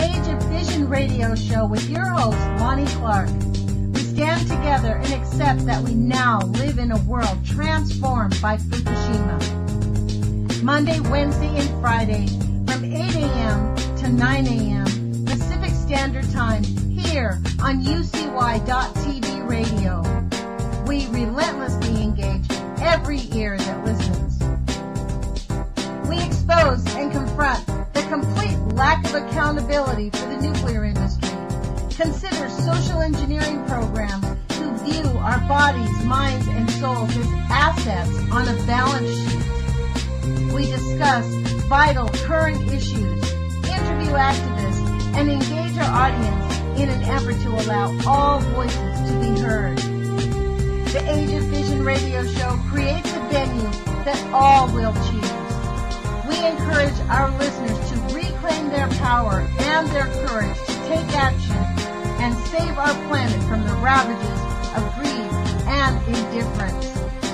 Age of Vision radio show with your host, Lonnie Clark. We stand together and accept that we now live in a world transformed by Fukushima. Monday, Wednesday, and Friday from 8 a.m. to 9 a.m. Pacific Standard Time here on UCY.TV radio. We relentlessly engage every ear that listens. We expose and confront the complete lack of accountability for the nuclear industry. Consider social engineering programs who view our bodies, minds, and souls as assets on a balance sheet. We discuss vital current issues, interview activists, and engage our audience in an effort to allow all voices to be heard. The Age of Vision radio show creates a venue that all will choose. We encourage our listeners to reclaim their power and their courage to take action and save our planet from the ravages of greed and indifference.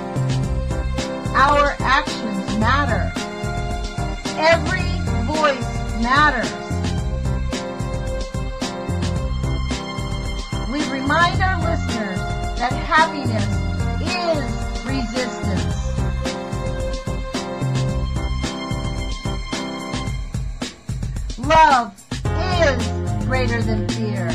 Our actions matter. Every voice matters. We remind our listeners that happiness is resistance. Love is greater than fear.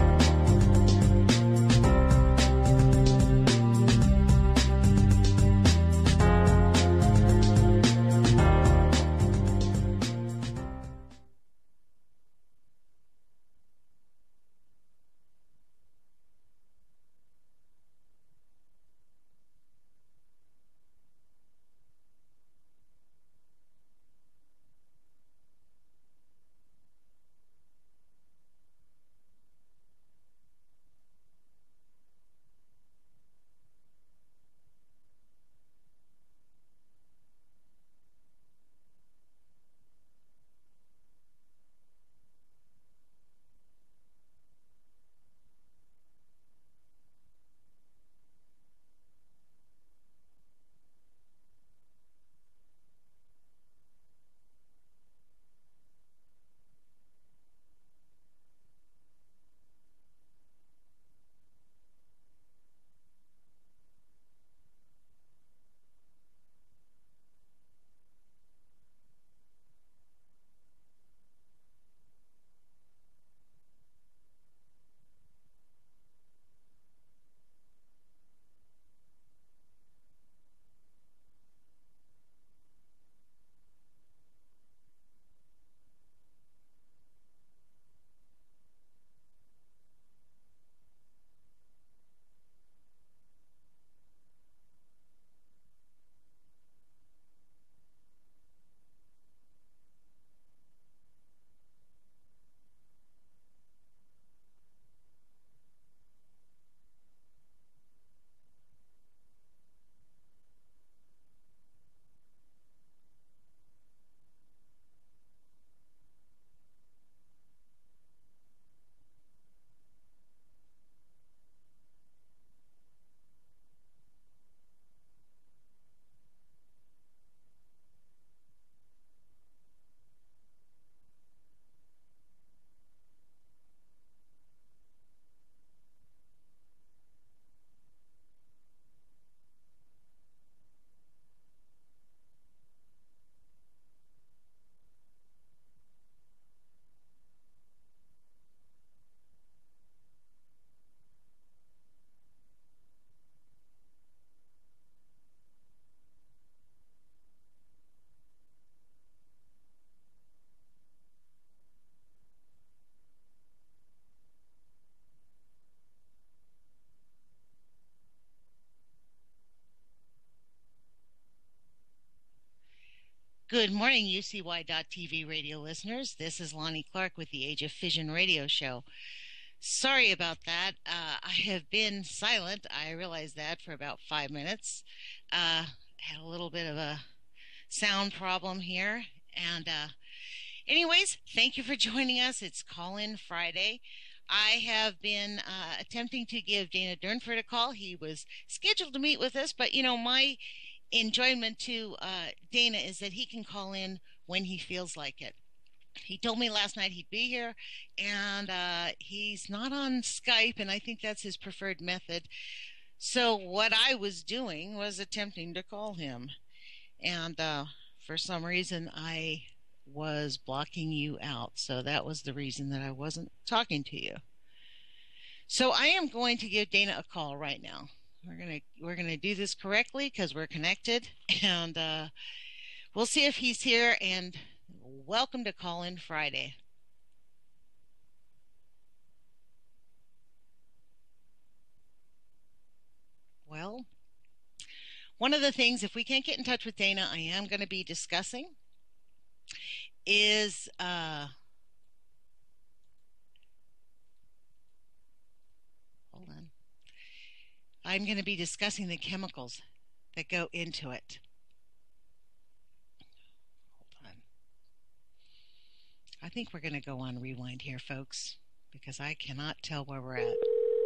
Good morning, UCY.TV radio listeners. This is Lonnie Clark with the Age of Vision radio show. Sorry about that. I have been silent. I realized that for about 5 minutes. Had a little bit of a sound problem here. And anyways, thank you for joining us. It's Call-In Friday. I have been attempting to give Dana Durnford a call. He was scheduled to meet with us, but my enjoyment to Dana is that he can call in when he feels like it. He told me last night he'd be here, and he's not on Skype, and I think that's his preferred method. So what I was doing was attempting to call him, and for some reason I was blocking you out. So that was the reason that I wasn't talking to you. So I am going to give Dana a call right now. We're gonna do this correctly because we're connected, and we'll see if he's here. And welcome to Call In Friday. Well, one of the things, if we can't get in touch with Dana, I am going to be discussing is hold on. I'm going to be discussing the chemicals that go into it. Hold on. I think we're going to go on rewind here, folks, because I cannot tell where we're at.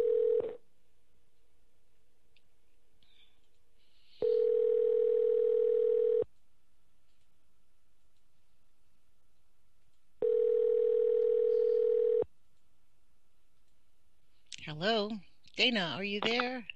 Hello, Dana, are you there?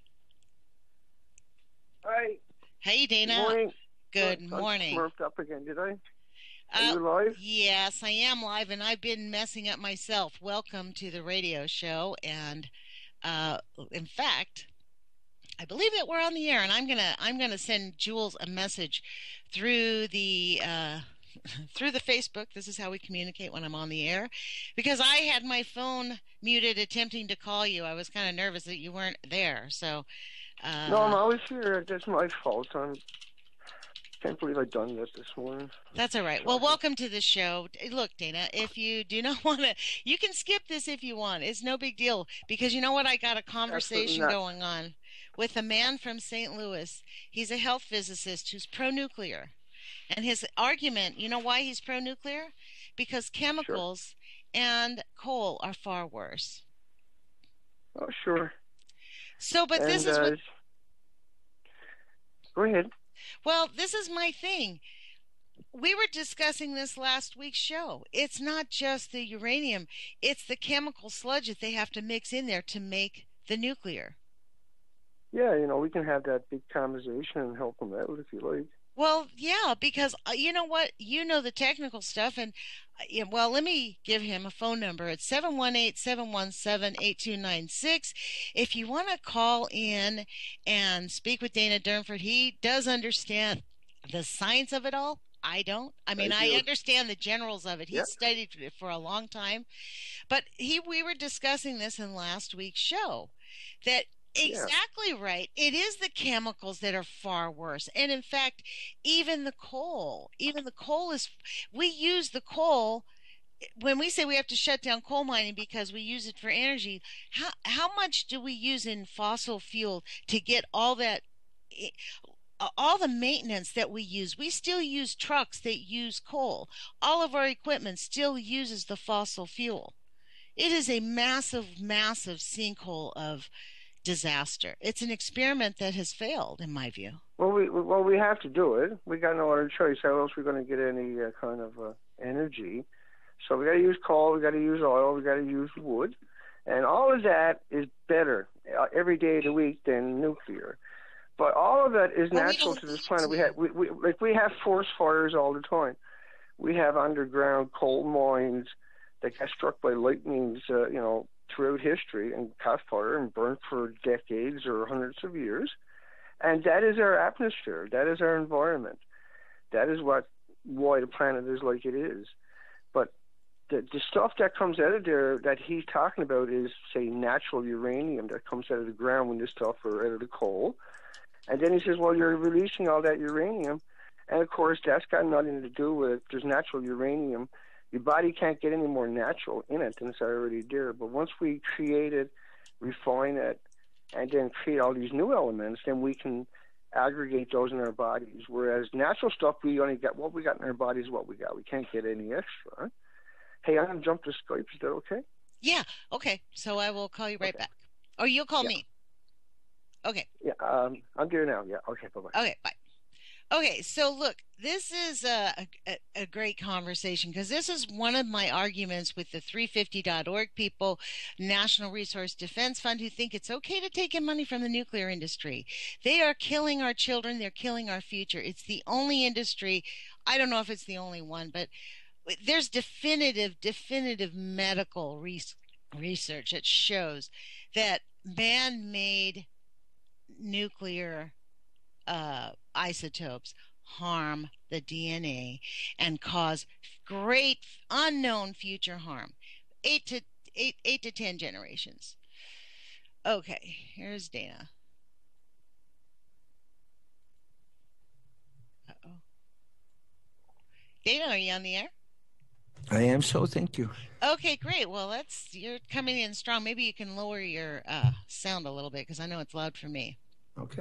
Hi. Hey, Dana. Good morning. Good morning. I smurfed up again, did I? Are you live? Yes, I am live, and I've been messing up myself. Welcome to the radio show, and in fact, I believe that we're on the air, and I'm gonna send Jules a message through the through the Facebook. This is how we communicate when I'm on the air, because I had my phone muted attempting to call you. I was kind of nervous that you weren't there. So no, I'm always here. That's my fault. I can't believe I've done that this morning. That's all right. Well, welcome to the show. Look, Dana, if you do not want to, you can skip this if you want. It's no big deal, because you know what? I got a conversation going on with a man from St. Louis. He's a health physicist who's pro-nuclear. And his argument, you know why he's pro-nuclear? Because chemicals and coal are far worse. Oh, sure. So, but this is what... Go ahead. Well, this is my thing. We were discussing this last week's show. It's not just the uranium. It's the chemical sludge that they have to mix in there to make the nuclear. Yeah, we can have that big conversation and help them out if you like. Well, yeah, because you know what? You know the technical stuff. And, well, let me give him a phone number. It's 718-717-8296. If you want to call in and speak with Dana Durnford, he does understand the science of it all. I don't. I mean, I understand the generals of it. He's studied it for a long time. But we were discussing this in last week's show, that exactly right. It is the chemicals that are far worse. And in fact, even the coal is, we use the coal when we say we have to shut down coal mining because we use it for energy. How much do we use in fossil fuel to get all that, all the maintenance that we use? We still use trucks that use coal. All of our equipment still uses the fossil fuel. It is a massive, massive sinkhole of disaster. It's an experiment that has failed, in my view. Well, we have to do it. We got no other choice. How else are we going to get any kind of energy? So we got to use coal. We got to use oil. We got to use wood, and all of that is better every day of the week than nuclear. But all of that is natural to this planet. We have forest fires all the time. We have underground coal mines that got struck by lightnings, throughout history and caught fire and burnt for decades or hundreds of years. And that is our atmosphere. That is our environment. That is why the planet is like it is. But the stuff that comes out of there that he's talking about is, say, natural uranium that comes out of the ground when this stuff or out of the coal. And then he says, well, you're releasing all that uranium. And, of course, that's got nothing to do with, there's natural uranium. Your body can't get any more natural in it than it's already there. But once we create it, refine it, and then create all these new elements, then we can aggregate those in our bodies. Whereas natural stuff, we only got what we got in our bodies, what we got. We can't get any extra. Hey, I'm going to jump to Skype. Is that okay? Yeah, okay. So I will call you right back. Or you'll call me. Okay. Yeah, I'm there now. Yeah, okay, bye-bye. Okay, bye. Okay, so look, this is a great conversation because this is one of my arguments with the 350.org people, National Resource Defense Fund, who think it's okay to take in money from the nuclear industry. They are killing our children, they're killing our future. It's the only industry, I don't know if it's the only one, but there's definitive medical research that shows that man-made nuclear isotopes harm the DNA and cause great unknown future harm. 8 to 10 generations. Okay, here's Dana. Uh-oh. Dana, are you on the air? I am, so thank you. Okay, great. Well, you're coming in strong. Maybe you can lower your sound a little bit because I know it's loud for me. Okay.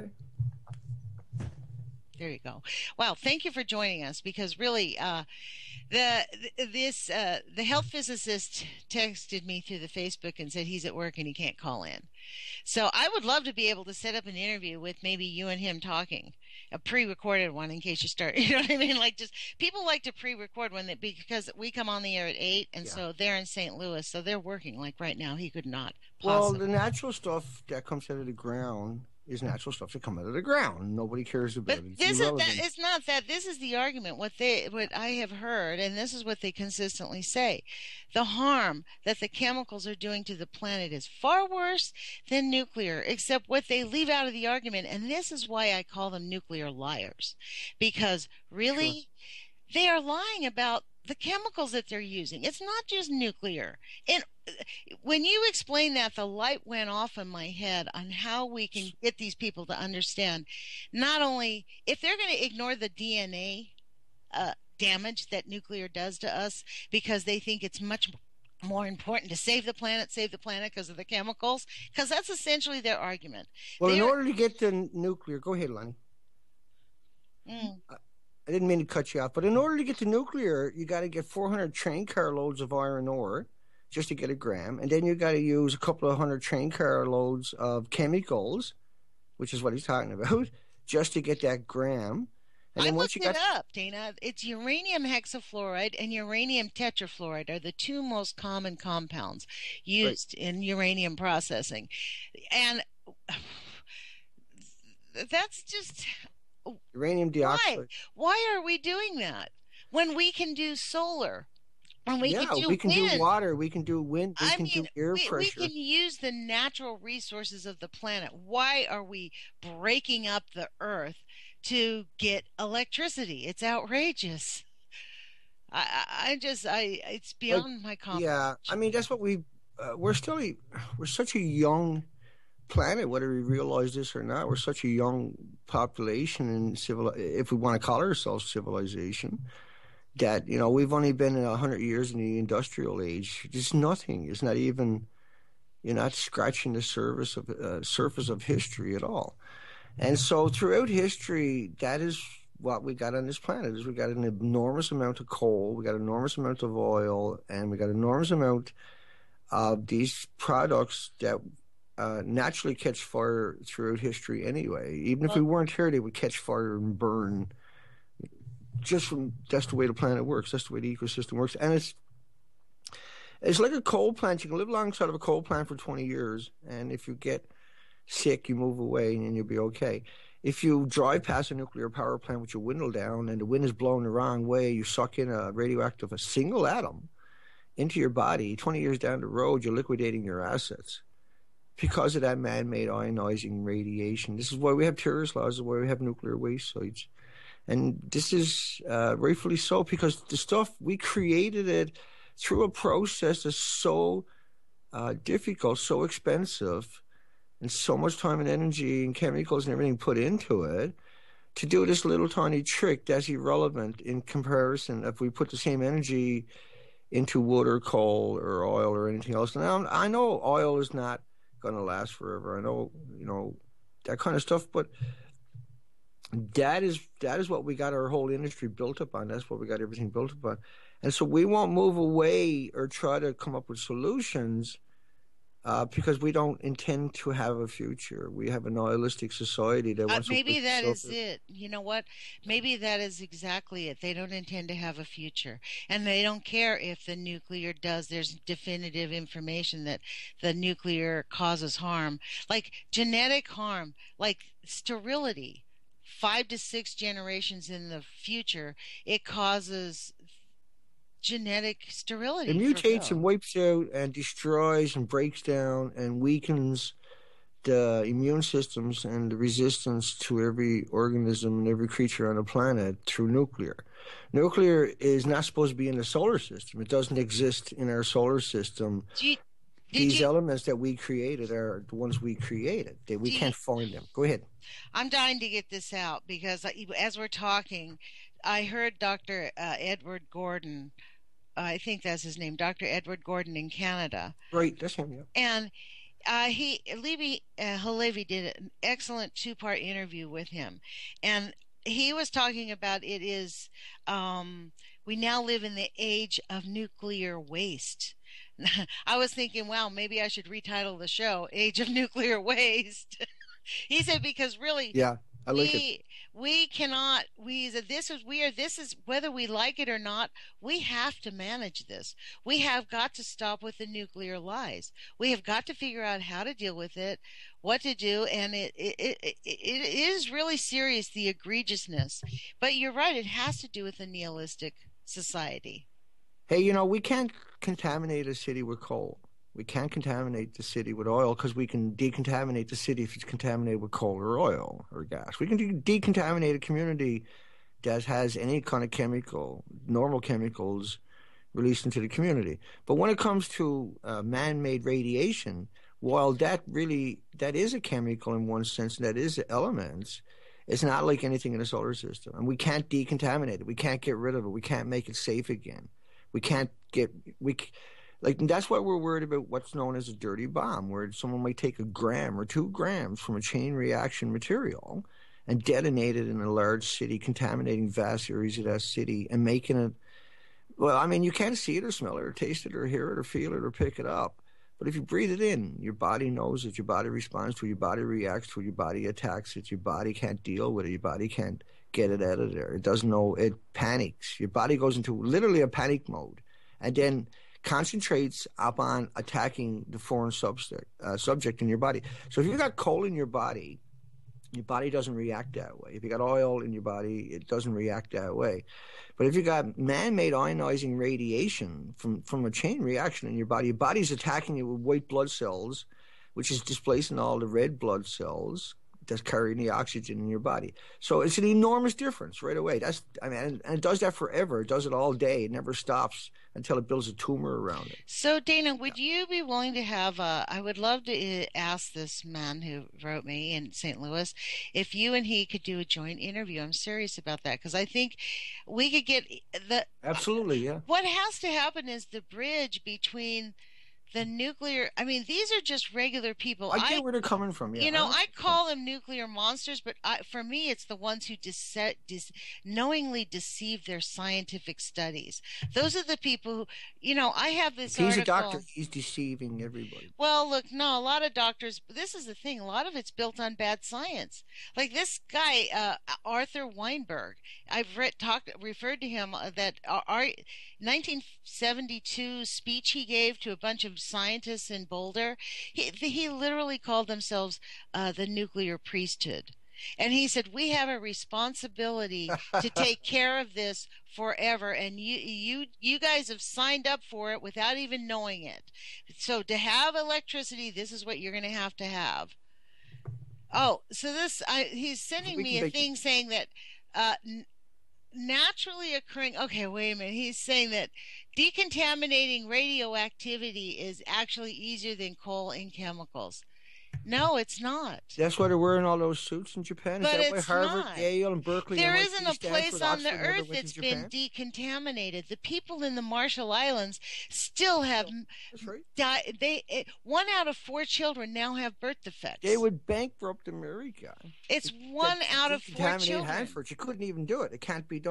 There you go. Wow, thank you for joining us because really, the health physicist texted me through the Facebook and said he's at work and he can't call in. So I would love to be able to set up an interview with maybe you and him talking, a pre-recorded one in case you start. You know what I mean? Like just people like to pre-record because we come on the air at 8, and so they're in St. Louis, so they're working. Like right now, he could not possibly. Well, the natural stuff that comes out of the ground is natural stuff that come out of the ground. Nobody cares about it. It's not that. This is the argument. What I have heard, and this is what they consistently say: the harm that the chemicals are doing to the planet is far worse than nuclear. Except what they leave out of the argument, and this is why I call them nuclear liars, because really, they are lying about the chemicals that they're using. It's not just nuclear. And when you explain that, the light went off in my head on how we can get these people to understand not only if they're going to ignore the DNA damage that nuclear does to us because they think it's much more important to save the planet because of the chemicals, because that's essentially their argument. Well, in order to get the nuclear, go ahead, Lonnie. I didn't mean to cut you off, but in order to get to nuclear, you got to get 400 train car loads of iron ore just to get a gram, and then you got to use a couple of hundred train car loads of chemicals, which is what he's talking about, just to get that gram. And then I looked it up, Dana. It's uranium hexafluoride and uranium tetrafluoride are the two most common compounds used in uranium processing, and that's just. Uranium dioxide. Why are we doing that when we can do solar? When we can do wind. Do water. We can do wind. We can do air pressure. We can use the natural resources of the planet. Why are we breaking up the earth to get electricity? It's outrageous. It's beyond my comprehension. Yeah, I mean that's what we're such a young planet, whether we realize this or not. We're such a young population and if we want to call ourselves civilization, that we've only been 100 years in the industrial age. It's nothing. It's not even. You're not scratching the surface of history at all. And so throughout history, that is what we got on this planet. Is we got an enormous amount of coal, we got an enormous amount of oil, and we got an enormous amount of these products that naturally catch fire throughout history anyway. Even if we weren't here, they would catch fire and burn. That's the way the planet works. That's the way the ecosystem works. And it's like a coal plant. You can live alongside of a coal plant for 20 years, and if you get sick, you move away and you'll be okay. If you drive past a nuclear power plant with your window down and the wind is blowing the wrong way, you suck in a single atom into your body. 20 years down the road, you're liquidating your assets because of that man-made ionizing radiation. This is why we have terrorist laws. This is why we have nuclear waste sites. And this is rightfully so, because the stuff, we created it through a process that's so difficult, so expensive, and so much time and energy and chemicals and everything put into it to do this little tiny trick that's irrelevant in comparison if we put the same energy into wood or coal or oil or anything else. Now, I know oil is not going to last forever. I know, that kind of stuff, but that is what we got our whole industry built up on. That's what we got everything built up on. And so we won't move away or try to come up with solutions Because we don't intend to have a future. We have a nihilistic society that wants to Maybe that is suffer. it. You know what? Maybe that is exactly it. They don't intend to have a future. And they don't care if the nuclear does. There's definitive information that the nuclear causes harm, like genetic harm, like sterility. 5 to 6 generations in the future, it causes genetic sterility. It mutates and wipes out and destroys and breaks down and weakens the immune systems and the resistance to every organism and every creature on the planet through nuclear. Nuclear is not supposed to be in the solar system. It doesn't exist in our solar system. These elements that we created are the ones we created. We can't find them. Go ahead. I'm dying to get this out because as we're talking, I heard Dr. Edward Gordon. I think that's his name, Dr. Edward Gordon in Canada. Right, that's him, yeah. And Levi Halevi did an excellent 2-part interview with him. And he was talking about it is, we now live in the age of nuclear waste. I was thinking, wow, maybe I should retitle the show Age of Nuclear Waste. He said, because really, yeah, I like it. We cannot, this is, whether we like it or not, we have to manage this. We have got to stop with the nuclear lies. We have got to figure out how to deal with it, what to do, and it is really serious, the egregiousness. But you're right, it has to do with a nihilistic society. Hey, we can't contaminate a city with coal. We can't contaminate the city with oil because we can decontaminate the city if it's contaminated with coal or oil or gas. We can decontaminate a community that has any kind of normal chemicals released into the community. But when it comes to man-made radiation, while that is a chemical in one sense, and that is elements, it's not like anything in the solar system. And we can't decontaminate it. We can't get rid of it. We can't make it safe again. That's why we're worried about what's known as a dirty bomb, where someone might take 1 gram or 2 grams from a chain reaction material and detonate it in a large city, contaminating vast areas of that city and making it, well, I mean, you can't see it or smell it or taste it or hear it or feel it or pick it up. But if you breathe it in, your body knows it, your body responds to it, your body reacts to it, your body attacks it, your body can't deal with it, your body can't get it out of there. It doesn't know, it panics. Your body goes into literally a panic mode and then concentrates upon attacking the foreign subject in your body. So if you've got coal in your body doesn't react that way. If you got oil in your body, it doesn't react that way. But if you got man-made ionizing radiation from a chain reaction in your body's attacking it with white blood cells, which is displacing all the red blood cells that's carrying the oxygen in your body. So it's an enormous difference right away. And it does that forever. It does it all day. It never stops until it builds a tumor around it. So Dana, would you be willing to have I would love to ask this man who wrote me in St. Louis if you and he could do a joint interview. I'm serious about that because I think we could get Absolutely, yeah. What has to happen is the bridge between the nuclear, I mean, these are just regular people. I get where they're coming from. Yeah, I call them nuclear monsters, but for me, it's the ones who knowingly deceive their scientific studies. Those are the people who, I have this He's article. a doctor. He's deceiving everybody. Well, look, no, a lot of doctors, this is the thing, a lot of it's built on bad science. Like this guy, Arthur Weinberg, I've referred to him that our 1972 speech he gave to a bunch of scientists in Boulder, he literally called themselves the nuclear priesthood. And he said, we have a responsibility to take care of this forever. And you guys have signed up for it without even knowing it. So to have electricity, this is what you're going to have. Oh, so he's sending me a thing saying that naturally occurring, okay, wait a minute. He's saying that decontaminating radioactivity is actually easier than coal and chemicals. No, it's not. That's why they're wearing all those suits in Japan. But is that why Harvard, Yale, and Berkeley? There isn't a place on the earth that's been decontaminated. The people in the Marshall Islands still have died. 1 out of 4 children now have birth defects. They would bankrupt America. It's 1 out of 4 children. Hanford. You couldn't even do it. It can't be done.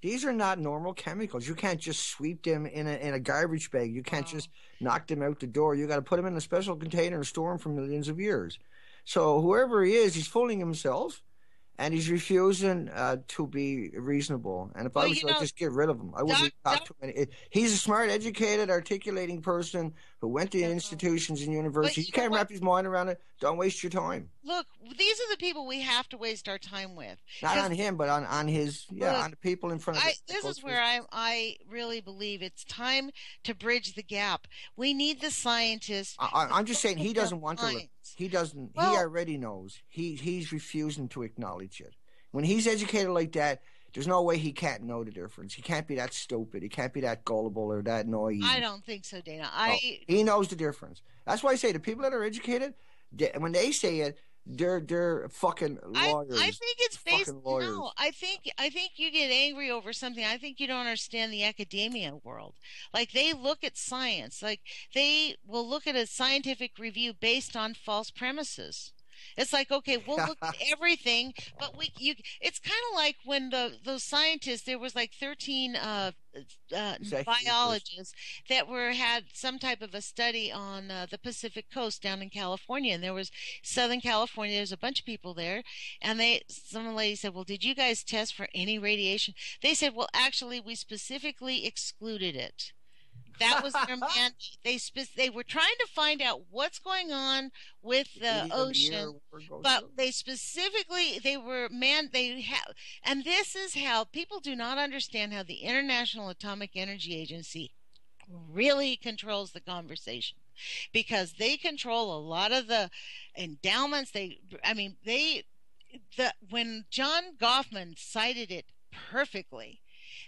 These are not normal chemicals. You can't just sweep them in a garbage bag. You can't just knock them out the door. You got to put them in a special container and store them for millions of years. So whoever he is, he's fooling himself. And he's refusing to be reasonable. And if I was like, just get rid of him. I wouldn't talk to him. He's a smart, educated, articulating person who went to institutions and universities. You can't wrap his mind around it. Don't waste your time. Look, these are the people we have to waste our time with. Not on him, but on his, on the people in front of him. This is where I really believe it's time to bridge the gap. We need the scientists. I'm just saying he doesn't want to. He doesn't. Well, he already knows. He's refusing to acknowledge it. When he's educated like that, there's no way he can't know the difference. He can't be that stupid. He can't be that gullible or that naive. I don't think so, Dana. He knows the difference. That's why I say the people that are educated, when they say it, they're fucking lawyers. I think it's based. No, I think you get angry over something. I think you don't understand the academia world. Like, they look at science. Like, they will look at a scientific review based on false premises. It's like, okay, we'll look at everything, but it's kind of like when those scientists, there was like 13 biologists that had some type of a study on the Pacific Coast down in California, and there was Southern California. There's a bunch of people there, and some lady said, well, did you guys test for any radiation? They said, well, actually, we specifically excluded it. That was their mandate. They were trying to find out what's going on with the ocean, but they specifically and this is how people do not understand how the International Atomic Energy Agency really controls the conversation, because they control a lot of the endowments. When John Goffman cited it perfectly,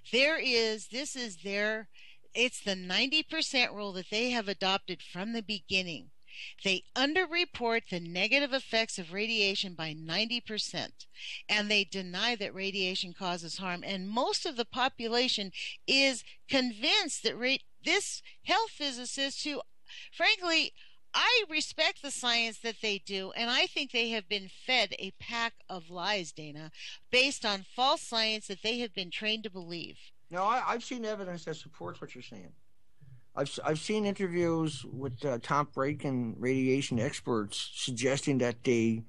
it's the 90% rule that they have adopted from the beginning. They underreport the negative effects of radiation by 90%, and they deny that radiation causes harm. And most of the population is convinced that this health physicist, who, frankly, I respect the science that they do, and I think they have been fed a pack of lies, Dana, based on false science that they have been trained to believe. No, I've seen evidence that supports what you're saying. I've seen interviews with top ranking radiation experts suggesting that they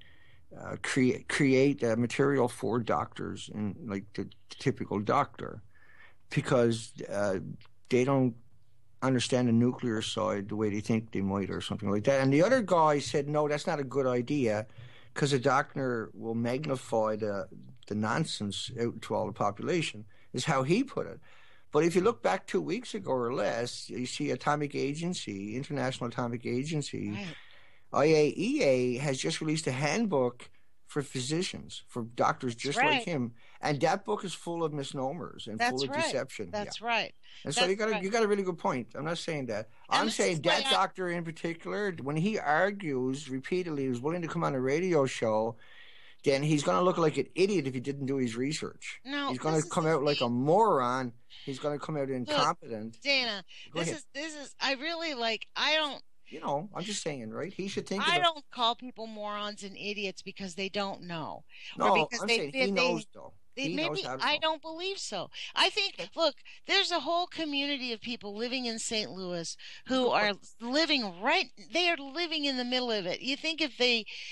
create material for doctors, and like the typical doctor, because they don't understand the nuclear side the way they think they might, or something like that. And the other guy said, no, that's not a good idea, because a doctor will magnify the nonsense out to all the population, is how he put it. But if you look back 2 weeks ago or less, you see International Atomic Agency, right. IAEA has just released a handbook for physicians, for doctors just like him. And that book is full of misnomers and full of deception. That's right. And so you got a really good point. I'm not saying that. I'm saying that doctor in particular, when he argues repeatedly, he's willing to come on a radio show, then he's going to look like an idiot if he didn't do his research. No, he's going to come out like a moron. He's going to come out incompetent. Look, Dana, this is I really like, I don't. You know, I'm just saying, right? He should think. I don't call people morons and idiots because they don't know. No, or because he knows, though. Maybe I don't believe so. I think, look, there's a whole community of people living in St. Louis who are living they are living in the middle of it. You think if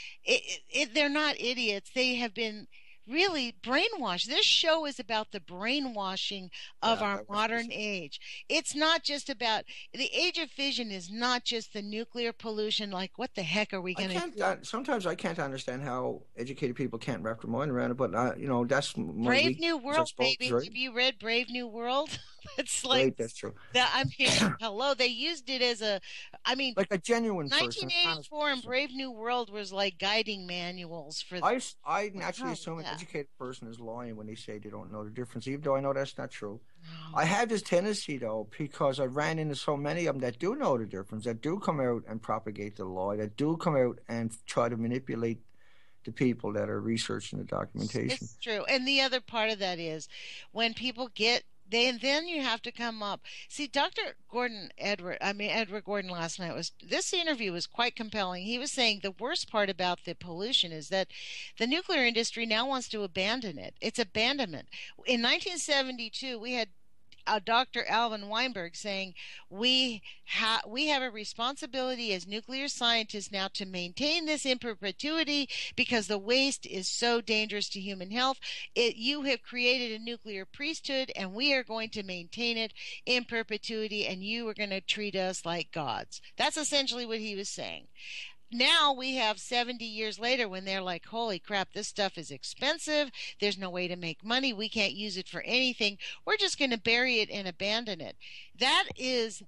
they're not idiots, they have been really brainwashed. This show is about the brainwashing of our modern age. It's not just about the age of fission. Is not just the nuclear pollution. Like, what the heck are we going to do? Sometimes I can't understand how educated people can't wrap their mind around it. But that's Brave New World, baby. Right? Have you read Brave New World? It's like, right, that's true. Hello, they used it as like a genuine 1984 and Brave New World was like guiding manuals for. I naturally assume an educated person is lying when they say they don't know the difference, even though I know that's not true. No. I have this tendency, though, because I ran into so many of them that do know the difference, that do come out and propagate the lie, that do come out and try to manipulate the people that are researching the documentation. It's true. And the other part of that is when people get then you have to come up. See, Edward Gordon last night this interview was quite compelling. He was saying the worst part about the pollution is that the nuclear industry now wants to abandon it. It's abandonment. In 1972, we had Dr. Alvin Weinberg saying we have a responsibility as nuclear scientists now to maintain this in perpetuity because the waste is so dangerous to human health. You have created a nuclear priesthood, and we are going to maintain it in perpetuity, and you are going to treat us like gods. That's essentially what he was saying. Now we have 70 years later when they're like, holy crap, this stuff is expensive. There's no way to make money. We can't use it for anything. We're just going to bury it and abandon it. That's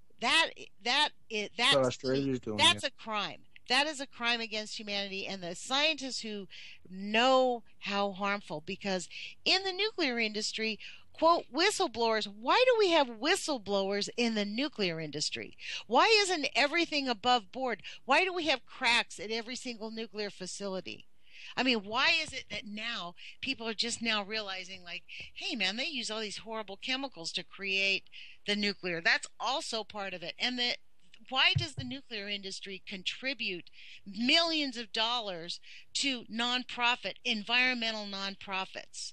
Australia's doing. That's a crime. That is a crime against humanity, and the scientists who know how harmful, because in the nuclear industry, quote, whistleblowers. Why do we have whistleblowers in the nuclear industry? Why isn't everything above board? Why do we have cracks at every single nuclear facility? I mean, why is it that now people are just now realizing, like, hey, man, they use all these horrible chemicals to create the nuclear? That's also part of it. And why does the nuclear industry contribute millions of dollars to environmental nonprofits?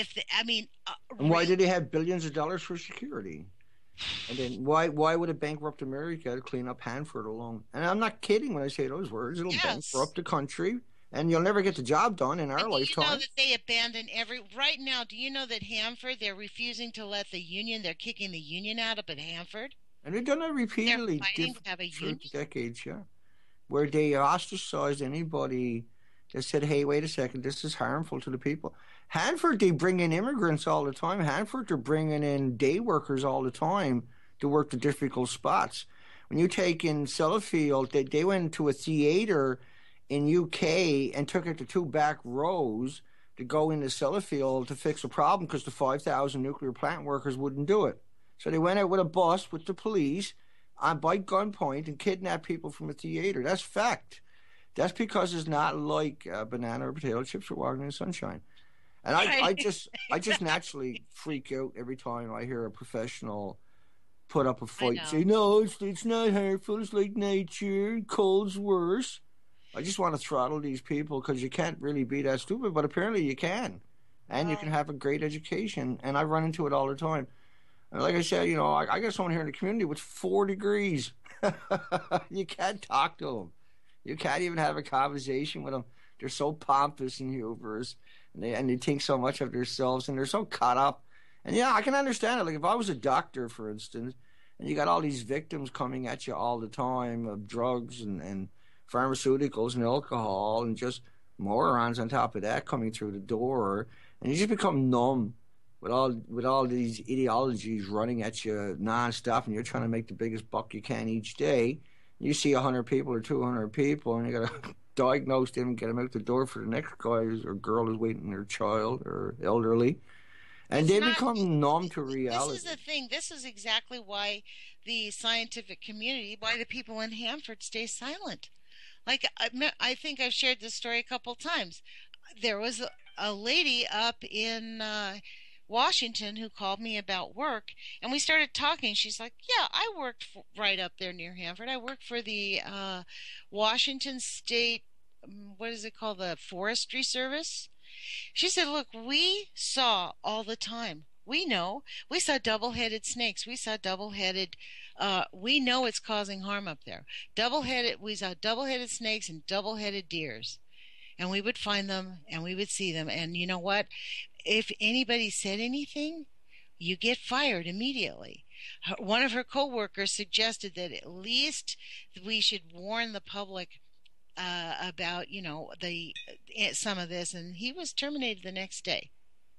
And why did they have billions of dollars for security? And then why would it bankrupt America to clean up Hanford alone? And I'm not kidding when I say those words. It'll bankrupt the country, and you'll never get the job done in our lifetime. Do you know that they abandon right now? Do you know that Hanford, they're refusing to let the union? They're kicking the union out up at Hanford. And they've done that repeatedly for decades, where they ostracized anybody that said, hey, wait a second, this is harmful to the people. Hanford, they bring in immigrants all the time. Hanford, they're bringing in day workers all the time to work the difficult spots. When you take in Sellafield, they went to a theater in UK and took it to 2 back rows to go into Sellafield to fix a problem because the 5,000 nuclear plant workers wouldn't do it. So they went out with a bus with the police by gunpoint and kidnapped people from a theater. That's fact. That's because it's not like banana or potato chips or walking in the sunshine. And I just naturally freak out every time I hear a professional put up a fight and say, no, it's not harmful. It's like nature. Cold's worse. I just want to throttle these people because you can't really be that stupid, but apparently you can. And you can have a great education. And I run into it all the time. And like I said, I got someone here in the community with 4 degrees. You can't talk to them. You can't even have a conversation with them. They're so pompous and hubris, and they think so much of themselves, and they're so caught up. And yeah, I can understand it. Like if I was a doctor, for instance, and you got all these victims coming at you all the time of drugs and pharmaceuticals and alcohol, and just morons on top of that coming through the door, and you just become numb with all these ideologies running at you nonstop, and you're trying to make the biggest buck you can each day. You see 100 people or 200 people, and you got to diagnose them and get them out the door for the next guy or girl who's waiting their child or elderly. And they become numb to reality. This is the thing. This is exactly why the scientific community, why the people in Hanford stay silent. Like, I think I've shared this story a couple times. There was a lady up in Washington who called me about work, and we started talking. She's like, yeah, I worked right up there near Hanford. I worked for the Washington State, what is it called, the Forestry Service. She said, look, we saw all the time. We know. We saw double-headed snakes. We saw double-headed, we know it's causing harm up there. We saw double-headed snakes and double-headed deers. And we would find them, and we would see them. And you know what? If anybody said anything, you get fired immediately. One of her coworkers suggested that at least we should warn the public about, some of this, and he was terminated the next day.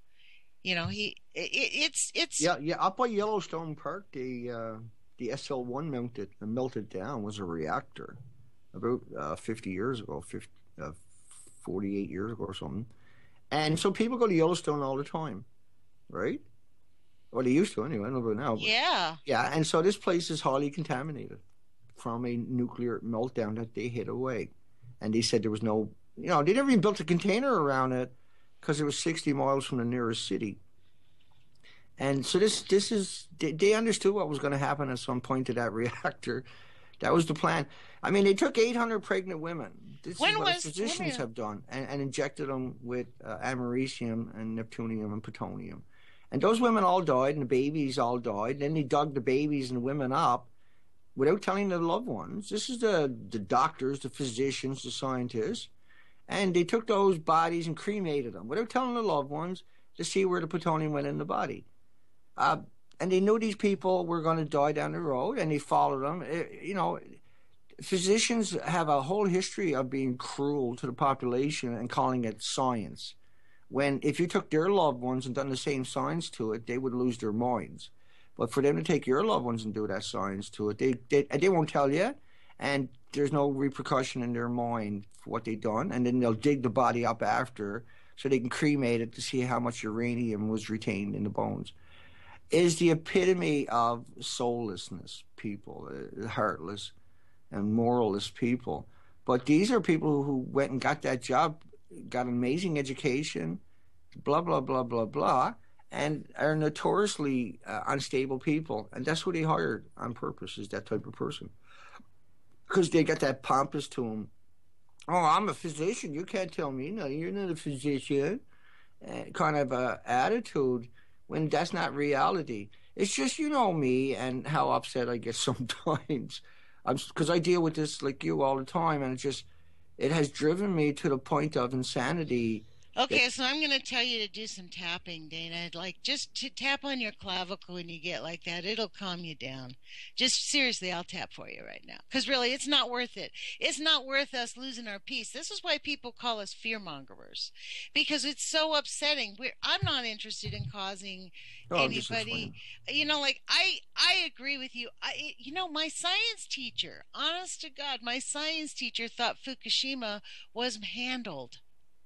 It's up by Yellowstone Park, the SL-1 melted down was a reactor about 50 years ago, 48 years ago or something. And so people go to Yellowstone all the time, right? Or they used to anyway, I don't know about now. Yeah. Yeah, and so this place is highly contaminated from a nuclear meltdown that they hid away. And they said there was no, they never even built a container around it because it was 60 miles from the nearest city. And so this is they understood what was going to happen at some point to that reactor. That was the plan. I mean, they took 800 pregnant women. This is what physicians have done, and injected them with americium and neptunium and plutonium. And those women all died, and the babies all died. Then they dug the babies and the women up without telling their loved ones. This is the doctors, the physicians, the scientists. And they took those bodies and cremated them without telling their loved ones to see where the plutonium went in the body. And they knew these people were going to die down the road, and they followed them. You know, physicians have a whole history of being cruel to the population and calling it science. When if you took their loved ones and done the same science to it, they would lose their minds. But for them to take your loved ones and do that science to it, they won't tell you, and there's no repercussion in their mind for what they've done. And then they'll dig the body up after so they can cremate it to see how much uranium was retained in the bones. Is the epitome of soullessness people, heartless and moralless people. But these are people who went and got that job, got an amazing education, blah, blah, blah, blah, blah, and are notoriously unstable people. And that's who they hired on purpose, is that type of person. Because they got that pompous to them. Oh, I'm a physician. You can't tell me. No, you're not a physician. Kind of attitude. When that's not reality. It's just, you know me and how upset I get sometimes. Because I deal with this like you all the time, and it has driven me to the point of insanity. Okay, so I'm going to tell you to do some tapping, Dana. Like, just to tap on your clavicle when you get like that. It'll calm you down. Just seriously, I'll tap for you right now. Because really, it's not worth it. It's not worth us losing our peace. This is why people call us fearmongers. Because it's so upsetting. I'm not interested in causing anybody. You know, like, I agree with you. You know, my science teacher, honest to God, my science teacher thought Fukushima was handled.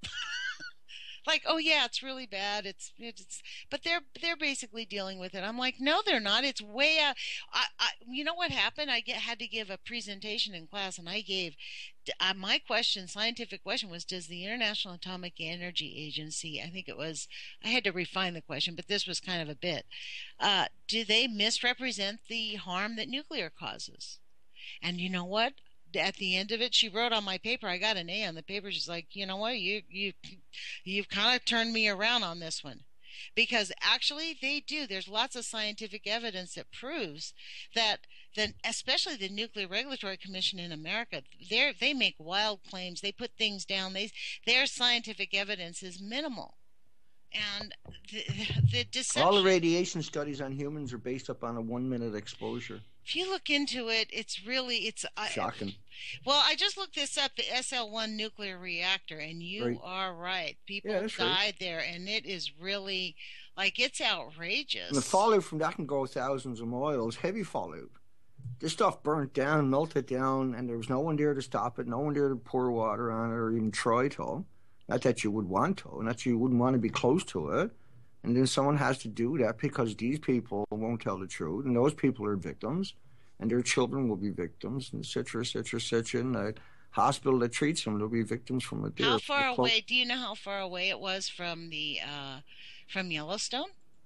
Like, oh yeah, it's really bad. It's but they're basically dealing with it. I'm like, no, they're not. It's way out. You know what happened? I had to give a presentation in class, and I gave my scientific question was, does the International Atomic Energy Agency, I think it was, I had to refine the question, but this was kind of a bit, do they misrepresent the harm that nuclear causes? And you know what? At the end of it, she wrote on my paper. I got an A on the paper. She's like, you know what? You've kind of turned me around on this one, because actually they do. There's lots of scientific evidence that proves that especially the Nuclear Regulatory Commission in America, they make wild claims. They put things down. Their scientific evidence is minimal. And the deception. All the radiation studies on humans are based upon a 1-minute exposure. If you look into it, it's shocking. Well, I just looked this up, the SL1 nuclear reactor, and you are right. People died there, and it is really, like, it's outrageous. And the fallout from that can go thousands of miles, heavy fallout. This stuff burnt down, melted down, and there was no one there to stop it, no one there to pour water on it or even try to. Not that you would want to, not that you wouldn't want to be close to it. And then someone has to do that because these people won't tell the truth, and those people are victims, and their children will be victims, and et cetera, et cetera, et cetera. And the hospital that treats them, they'll be victims from it. How far away? Do you know how far away it was from from Yellowstone?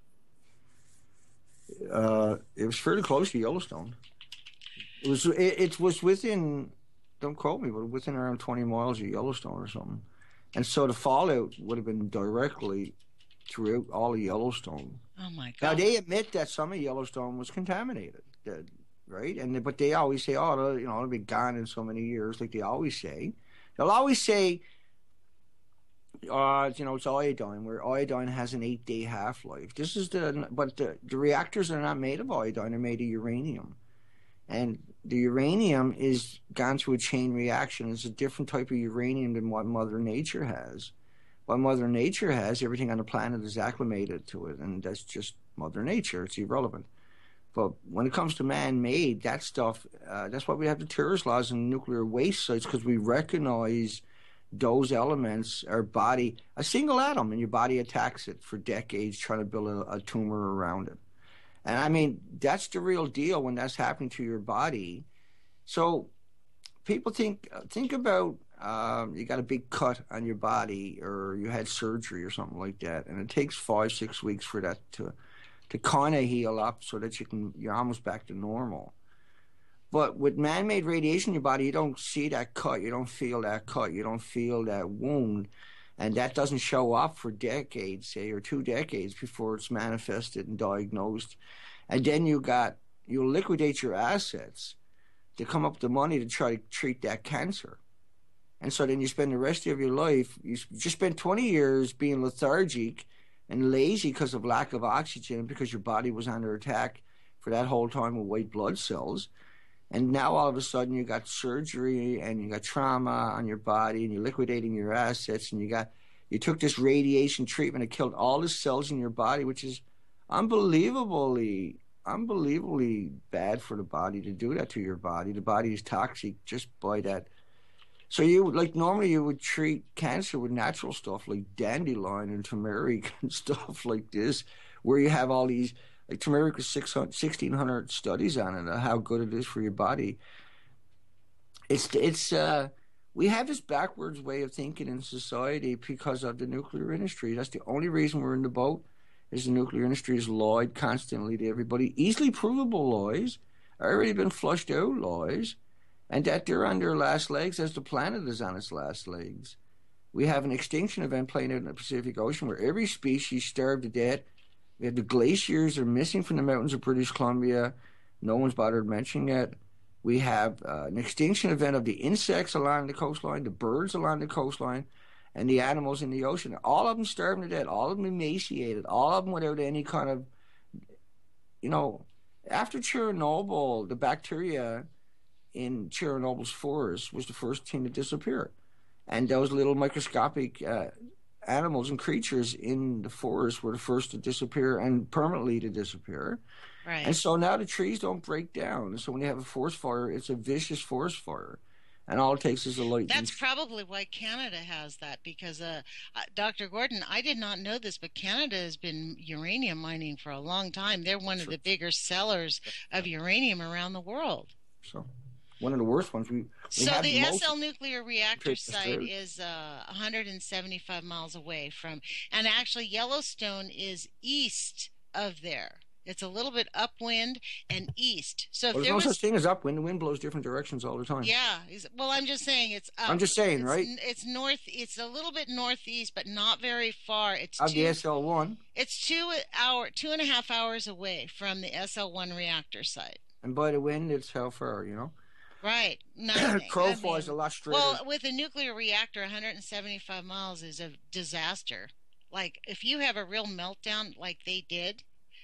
It was fairly close to Yellowstone. It was within, don't quote me, but within around 20 miles of Yellowstone or something. And so the fallout would have been directly throughout all of Yellowstone. Oh my God! Now they admit that some of Yellowstone was contaminated, right? But they always say, "Oh, it'll be gone in so many years," like they always say. They'll always say, it's iodine, where iodine has an 8-day half-life. But the reactors are not made of iodine; they're made of uranium, and the uranium is gone through a chain reaction. It's a different type of uranium than what Mother Nature has. What Mother Nature has, everything on the planet is acclimated to it, and that's just Mother Nature. It's irrelevant. But when it comes to man-made, that stuff, that's why we have the terrorist laws and nuclear waste sites, because we recognize those elements, our body, a single atom, and your body attacks it for decades, trying to build a tumor around it. And I mean, that's the real deal when that's happening to your body. So people think about you got a big cut on your body, or you had surgery or something like that, and it takes 5-6 weeks for that to kind of heal up so that you're almost back to normal. But with man-made radiation in your body, you don't see that cut, you don't feel that cut, you don't feel that wound, and that doesn't show up for decades, say, or 2 decades before it's manifested and diagnosed. And then you liquidate your assets to come up with the money to try to treat that cancer. And so then you spend the rest of your life, you just spend 20 years being lethargic and lazy because of lack of oxygen, because your body was under attack for that whole time with white blood cells. And now all of a sudden you got surgery and you got trauma on your body and you're liquidating your assets, and you took this radiation treatment that killed all the cells in your body, which is unbelievably bad for the body to do that to your body. The body is toxic just by that. So normally you would treat cancer with natural stuff like dandelion and turmeric and stuff like this, where you have all these, like turmeric with 1,600 studies on it, how good it is for your body. We have this backwards way of thinking in society because of the nuclear industry. That's the only reason we're in the boat, is the nuclear industry has lied constantly to everybody. Easily provable lies, already been flushed out lies, and that they're on their last legs as the planet is on its last legs. We have an extinction event playing out in the Pacific Ocean where every species starved to death. We have the glaciers are missing from the mountains of British Columbia. No one's bothered mentioning it. We have an extinction event of the insects along the coastline, the birds along the coastline, and the animals in the ocean. All of them starving to death, all of them emaciated, all of them without any kind of, after Chernobyl, the bacteria in Chernobyl's forest was the first thing to disappear. And those little microscopic animals and creatures in the forest were the first to disappear and permanently to disappear. Right. And so now the trees don't break down. And so when you have a forest fire, it's a vicious forest fire. And all it takes is a light. That's probably why Canada has that, because Dr. Gordon, I did not know this, but Canada has been uranium mining for a long time. They're one of the bigger sellers of uranium around the world. So one of the worst ones. So the SL nuclear reactor site is 175 miles away from, and actually Yellowstone is east of there. It's a little bit upwind and east. So there's no such thing as upwind. The wind blows different directions all the time. Yeah. Well, I'm just saying it's up. I'm just saying, right? It's north. It's a little bit northeast, but not very far. It's of the SL1. It's 2.5 hours away from the SL1 reactor site. And by the wind, it's how far, Right. Crow flies a lot straighter. Well, with a nuclear reactor, 175 miles is a disaster. Like, if you have a real meltdown like they did,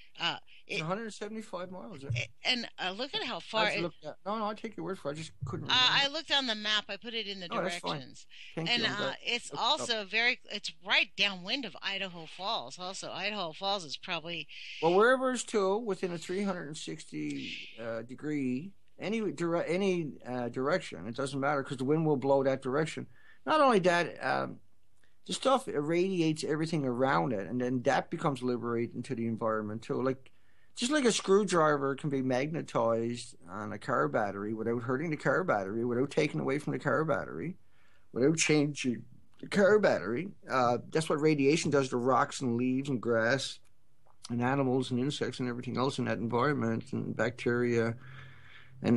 175 miles. And look at how far. No, I take your word for it. I just couldn't remember. I looked on the map. I put it in the directions. Thank and you. It's also it's right downwind of Idaho Falls. Also, Idaho Falls is probably. Well, wherever it's within a 360 degree, any direction, it doesn't matter because the wind will blow that direction. Not only that, the stuff irradiates everything around it, and then that becomes liberated into the environment too. Just like a screwdriver can be magnetized on a car battery without hurting the car battery, without taking away from the car battery, without changing the car battery. That's what radiation does to rocks and leaves and grass and animals and insects and everything else in that environment, and bacteria. And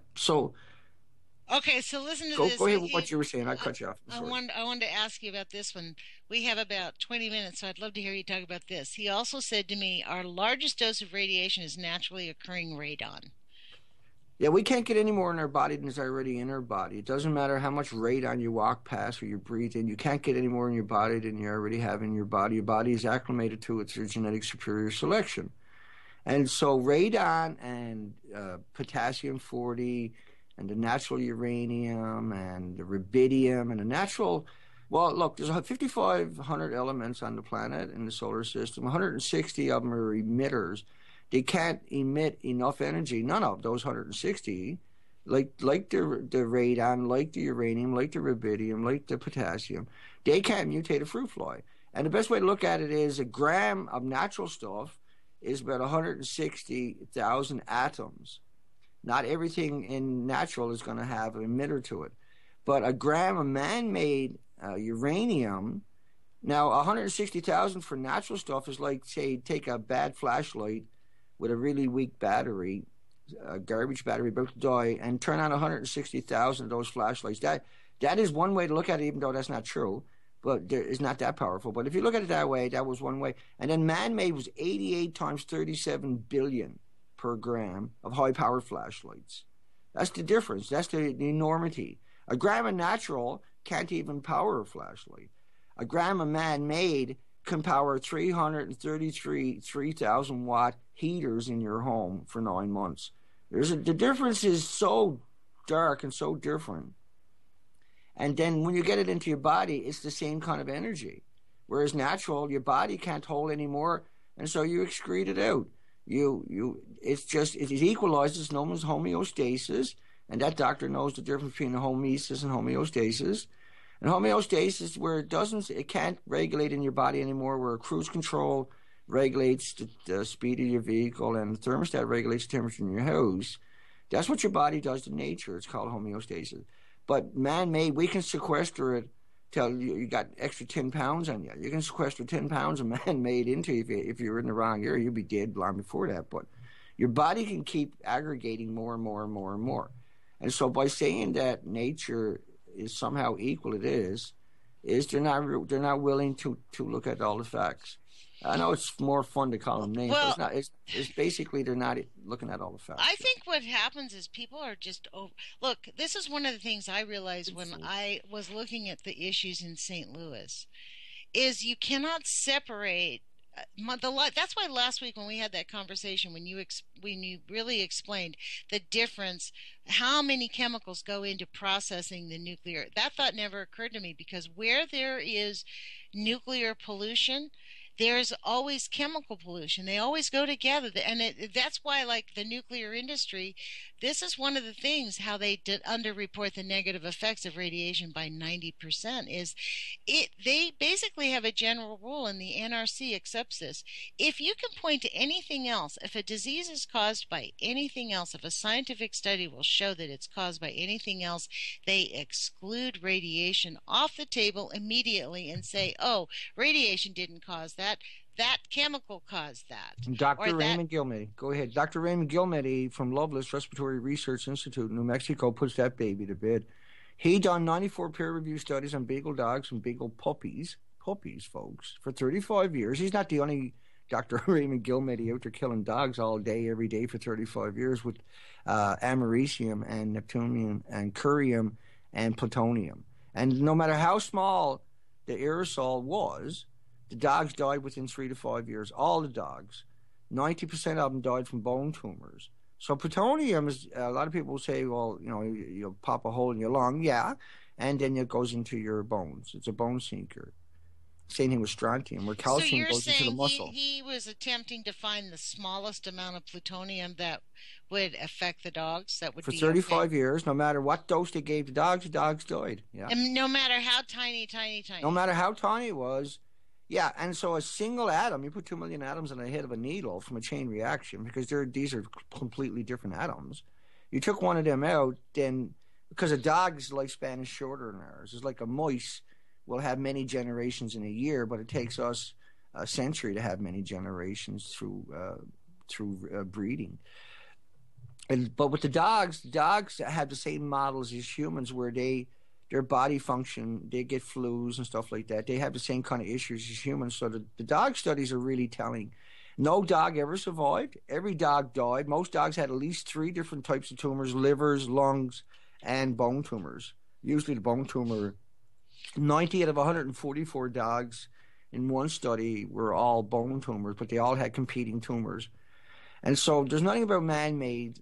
okay, so listen to this. Go ahead with what you were saying. I cut you off. I wanted to ask you about this one. We have about 20 minutes, so I'd love to hear you talk about this. He also said to me, our largest dose of radiation is naturally occurring radon. Yeah, we can't get any more in our body than is already in our body. It doesn't matter how much radon you walk past or you breathe in. You can't get any more in your body than you already have in your body. Your body is acclimated to it through genetic superior selection. And so radon and potassium-40 and the natural uranium and the rubidium and the natural, well, look, there's 5,500 elements on the planet in the solar system. 160 of them are emitters. They can't emit enough energy. None of those 160, like the radon, like the uranium, like the rubidium, like the potassium, they can't mutate a fruit fly. And the best way to look at it is a gram of natural stuff is about 160,000 atoms. Not everything in natural is going to have an emitter to it. But a gram of man-made uranium Now, 160,000 for natural stuff is like, say, take a bad flashlight with a really weak battery, a garbage battery about to die, and turn on 160,000 of those flashlights. That is one way to look at it, even though that's not true. But it's not that powerful. But if you look at it that way, that was one way. And then man-made was 88 times 37 billion per gram of high-powered flashlights. That's the difference. That's the enormity. A gram of natural can't even power a flashlight. A gram of man-made can power 333 3,000-watt heaters in your home for 9 months. The difference is so dark and so different. And then when you get it into your body, it's the same kind of energy. Whereas natural, your body can't hold anymore, and so you excrete it out. It equalizes. It's known as homeostasis, and that doctor knows the difference between homeostasis and homeostasis. And homeostasis, where it can't regulate in your body anymore, where cruise control regulates the speed of your vehicle and the thermostat regulates the temperature in your house. That's what your body does to nature. It's called homeostasis. But man-made, we can sequester it till you got extra 10 pounds on you. You can sequester 10 pounds of man-made into you if you're in the wrong area. You'd be dead long before that. But your body can keep aggregating more and more and more and more. And so by saying that nature is somehow equal, they're not willing to look at all the facts. I know it's more fun to call them names, but it's not. It's basically they're not looking at all the facts. I think what happens is people are just look. This is one of the things I realized when I was looking at the issues in St. Louis, is you cannot separate. That's why last week when we had that conversation, when you really explained the difference, how many chemicals go into processing the nuclear, that thought never occurred to me, because where there is nuclear pollution, there's always chemical pollution. They always go together. And that's why, like the nuclear industry, this is one of the things how they underreport the negative effects of radiation by 90% is they basically have a general rule, and the NRC accepts this. If you can point to anything else, if a disease is caused by anything else, if a scientific study will show that it's caused by anything else, they exclude radiation off the table immediately and say, oh, radiation didn't cause that. That chemical caused that. Dr. Raymond Gilmedy. Go ahead. Dr. Raymond Gilmedy from Loveless Respiratory Research Institute in New Mexico puts that baby to bed. He done 94 peer-reviewed studies on beagle dogs and beagle puppies, folks, for 35 years. He's not the only Dr. Raymond Gilmedy out there killing dogs all day, every day for 35 years with americium and neptunium and curium and plutonium. And no matter how small the aerosol was, the dogs died within 3 to 5 years. All the dogs. 90% of them died from bone tumors. So plutonium is, a lot of people will say, well, you'll pop a hole in your lung. Yeah. And then it goes into your bones. It's a bone sinker. Same thing with strontium, where calcium goes into the muscle. So he was attempting to find the smallest amount of plutonium that would affect the dogs? That would For 35 years, no matter what dose they gave the dogs died. Yeah. And no matter how tiny. No matter how tiny it was. Yeah, and so a single atom, you put 2 million atoms on the head of a needle from a chain reaction, because these are completely different atoms. You took one of them out, then, because a dog's lifespan is shorter than ours. It's like a mouse will have many generations in a year, but it takes us a century to have many generations through breeding. But with the dogs have the same models as humans, where their body function, they get flus and stuff like that. They have the same kind of issues as humans. So the dog studies are really telling. No dog ever survived. Every dog died. Most dogs had at least 3 different types of tumors: livers, lungs, and bone tumors. Usually the bone tumor, 90 out of 144 dogs in one study were all bone tumors, but they all had competing tumors. And so there's nothing about man-made.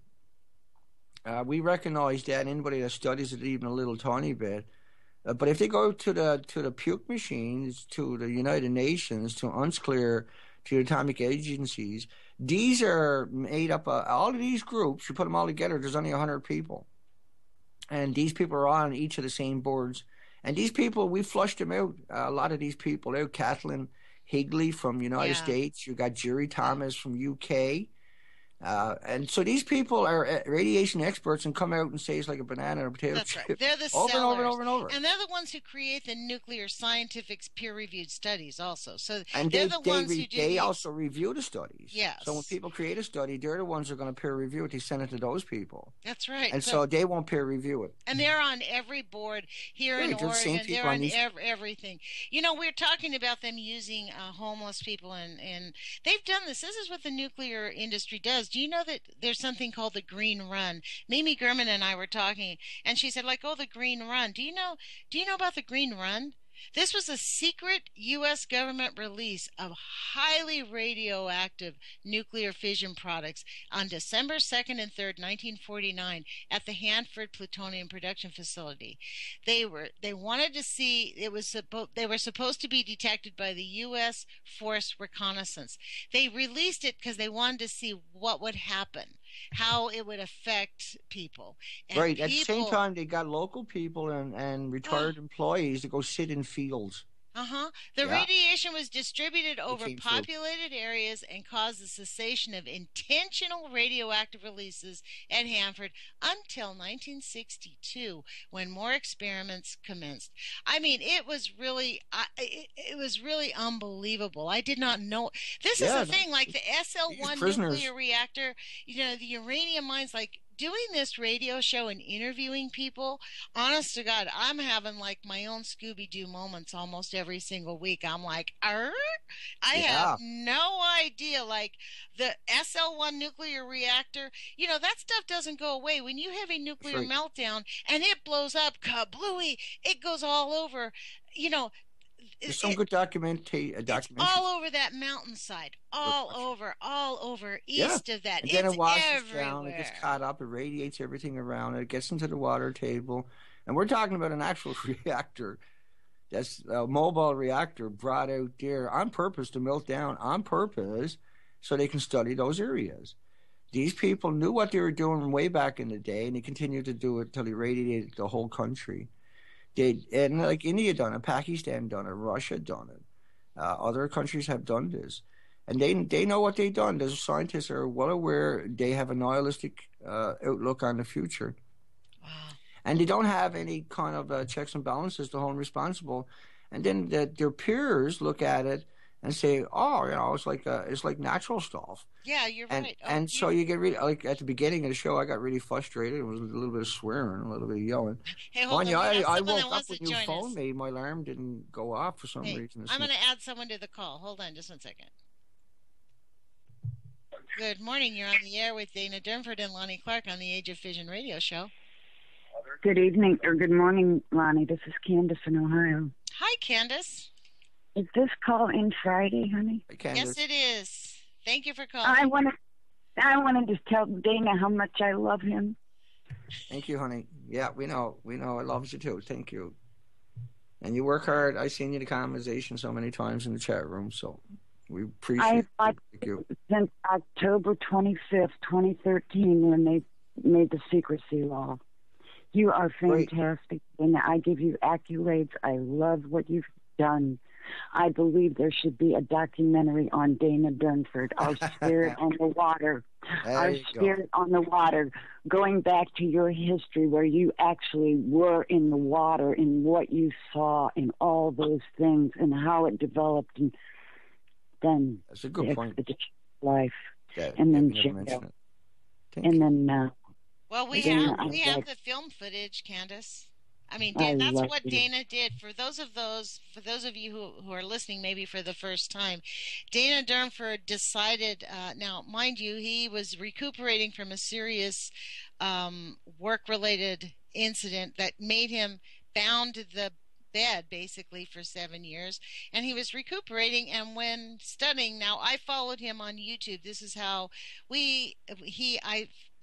We recognize that. Anybody that studies it even a little tiny bit, but if they go to the puke machines, to the United Nations, to UNSCLEAR, to the atomic agencies, these are made up of all of these groups. You put them all together, there's only 100 people, and these people are on each of the same boards. And these people, we flushed them out. A lot of these people out. Kathleen Higley from United States. You got Jerry Thomas from UK. And so these people are radiation experts and come out and say it's like a banana or a potato That's chip. right. They're the over sellers. and over and over and over. And they're the ones who create the nuclear scientific peer-reviewed studies also. So and they're the ones who do they also review the studies. Yes. So when people create a study, they're the ones who are going to peer review it. They send it to those people. That's right. And so they won't peer review it. And they're on every board here in Oregon. They're on everything. You know, we're talking about them using homeless people, and they've done this. This is what the nuclear industry does. Do you know that there's something called the Green Run? Mimi Gurman and I were talking, and she said, like, oh, the Green Run. Do you know about the Green Run? This was a secret U.S. government release of highly radioactive nuclear fission products on December 2nd and 3rd, 1949, at the Hanford Plutonium Production Facility. They wanted to see they were supposed to be detected by the U.S. Force Reconnaissance. They released it because they wanted to see what would happen, how it would affect people. And right. At the same time, they got local people and retired employees to go sit in fields. The radiation was distributed over populated areas and caused the cessation of intentional radioactive releases at Hanford until 1962, when more experiments commenced. I mean, it was really unbelievable. I did not know. This is the thing, like the SL1 nuclear reactor, you know, the uranium mines, like, doing this radio show and interviewing people, honest to God, I'm having like my own Scooby-Doo moments almost every single week. I'm like, I have no idea. Like the SL1 nuclear reactor, you know, that stuff doesn't go away. When you have a nuclear meltdown and it blows up, kablooey, it goes all over, you know. There's some good documentation. All over that mountainside, all over east of that. And then it washes everywhere. down, it gets caught up, it radiates everything around it, it gets into the water table. And we're talking about an actual reactor. That's a mobile reactor brought out there on purpose to melt down on purpose so they can study those areas. These people knew what they were doing way back in the day, and they continued to do it until they radiated the whole country. And like India done it, Pakistan done it, Russia done it. Other countries have done this. And they know what they've done. Those scientists are well aware they have a nihilistic outlook on the future. Wow. And they don't have any kind of checks and balances to hold them responsible. And then their peers look at it and say, oh, you know, it's like natural stuff. Yeah, you're right. And so you get really, like at the beginning of the show, I got really frustrated. It was a little bit of swearing, a little bit of yelling. Hey, hold on. I woke up when you phoned me. My alarm didn't go off for some reason. I'm going to add someone to the call. Hold on just 1 second. Good morning. You're on the air with Dana Durnford and Lonnie Clark on the Age of Fission radio show. Good evening, or good morning, Lonnie. This is Candace in Ohio. Hi, Candace. Is this call in Friday, honey? Yes, it is. Thank you for calling. I wanted to tell Dana how much I love him. Thank you, honey. Yeah, we know. I love you too. Thank you. And you work hard. I've seen you in the conversation so many times in the chat room, so we appreciate you. Since October 25th, 2013, when they made the secrecy law. You are fantastic, and I give you accolades. I love what you've done. I believe there should be a documentary on Dana Durnford, our spirit on the water. Our spirit on the water, going back to your history where you actually were in the water and what you saw and all those things and how it developed. And then that's a good point. Life. Yeah, and then well, we have the film footage, Candace. I mean, that's what Dana did. For those of you who are listening, maybe for the first time, Dana Durnford decided. Now, mind you, he was recuperating from a serious work-related incident that made him bound to the bed basically for 7 years, and he was recuperating. And when studying, now I followed him on YouTube. This is how I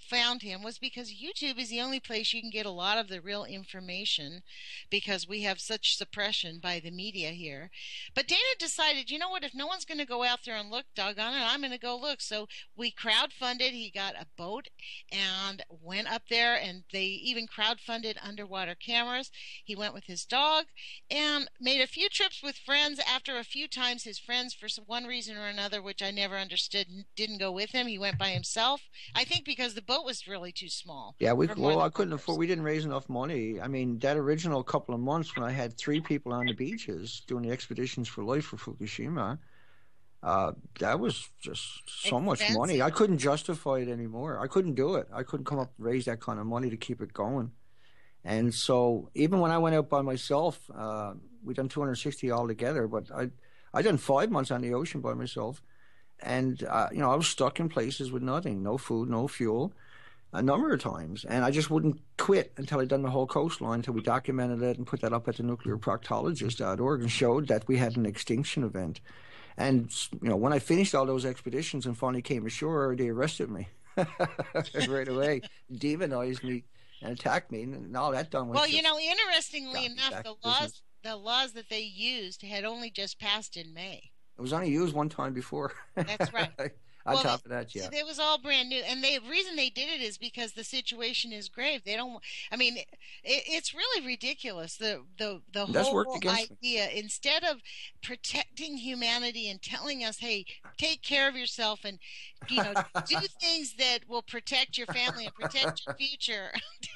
found him was because YouTube is the only place you can get a lot of the real information, because we have such suppression by the media here. But Dana decided, you know what, if no one's going to go out there and look, doggone it, I'm going to go look. So we crowdfunded. He got a boat and went up there, and they even crowdfunded underwater cameras. He went with his dog and made a few trips with friends. After a few times, his friends, for one reason or another, which I never understood, didn't go with him. He went by himself. I think because the boat was really too small. Yeah, I couldn't afford. We didn't raise enough money. I mean, that original couple of months when I had 3 people on the beaches doing the Expeditions for Life for Fukushima, that was just so much money. I couldn't justify it anymore. I couldn't do it. I couldn't come up and raise that kind of money to keep it going. And so even when I went out by myself, we done 260 altogether, but I done 5 months on the ocean by myself. And, I was stuck in places with nothing, no food, no fuel, a number of times. And I just wouldn't quit until I'd done the whole coastline, until we documented it and put that up at the nuclearproctologist.org and showed that we had an extinction event. And, when I finished all those expeditions and finally came ashore, they arrested me right away, demonized me and attacked me. And all that done was interestingly enough, the laws that they used had only just passed in May. It was only used one time before. That's right. On top of that, yeah. So it was all brand new. And the reason they did it is because the situation is grave. They don't, it's really ridiculous. The whole idea, instead of protecting humanity and telling us, hey, take care of yourself and, do things that will protect your family and protect your future.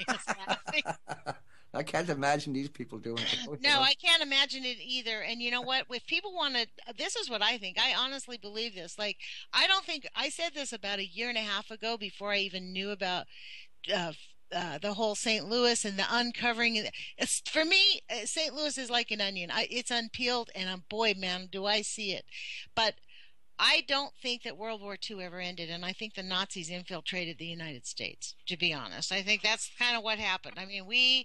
I can't imagine these people doing it. No, I can't imagine it either. And you know what? If people want to, this is what I think. I honestly believe this. Like, I said this about 1.5 years ago before I even knew about the whole St. Louis and the uncovering. For me, St. Louis is like an onion. It's unpeeled, and boy, man, do I see it. But I don't think that World War II ever ended, and I think the Nazis infiltrated the United States, to be honest. I think that's kind of what happened. I mean, we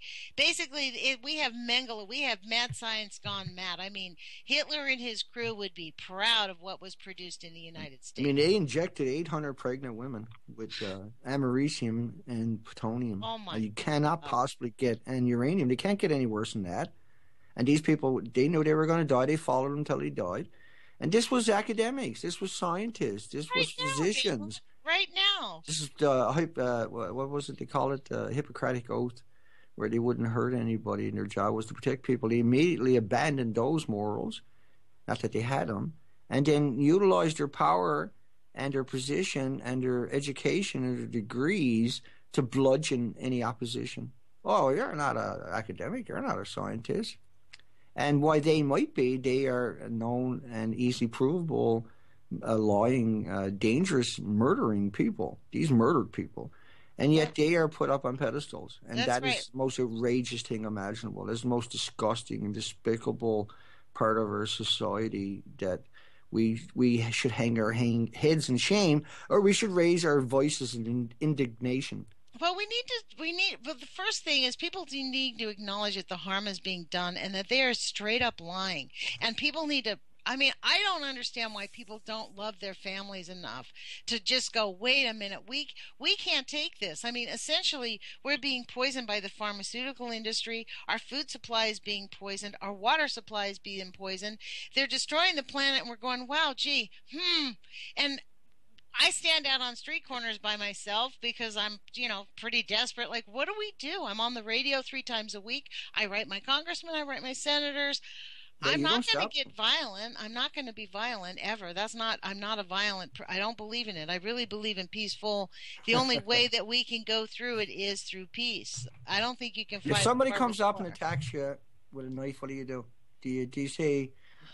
have Mengele, we have mad science gone mad. I mean, Hitler and his crew would be proud of what was produced in the United States. I mean, they injected 800 pregnant women with americium and plutonium. Oh my! You cannot possibly get, and uranium. They can't get any worse than that. And these people, they knew they were going to die. They followed them until they died. And this was academics. This was scientists. This was physicians. Right now. This is what was it they call it? Hippocratic Oath, where they wouldn't hurt anybody, and their job was to protect people. They immediately abandoned those morals, not that they had them, and then utilized their power and their position and their education and their degrees to bludgeon any opposition. Oh, you're not an academic. You're not a scientist. And why they might be, they are known and easily provable, lying, dangerous, murdering people. These murdered people. And yet they are put up on pedestals. And That's that right. is the most outrageous thing imaginable. That's the most disgusting and despicable part of our society, that we should hang our heads in shame, or we should raise our voices in indignation. Well, but the first thing is people need to acknowledge that the harm is being done and that they are straight up lying. And people need to, I don't understand why people don't love their families enough to just go, wait a minute, we can't take this. Essentially, we're being poisoned by the pharmaceutical industry. Our food supply is being poisoned. Our water supply is being poisoned. They're destroying the planet, and we're going, wow, gee, And I stand out on street corners by myself because I'm, pretty desperate. Like, what do? I'm on the radio 3 times a week. I write my congressmen. I write my senators. Yeah, I'm not going to get violent. I'm not going to be violent ever. I'm not a violent. I don't believe in it. I really believe in peaceful. The only way that we can go through it is through peace. I don't think you can fight. If somebody comes up and attacks you with a knife, what do you do? Do you say,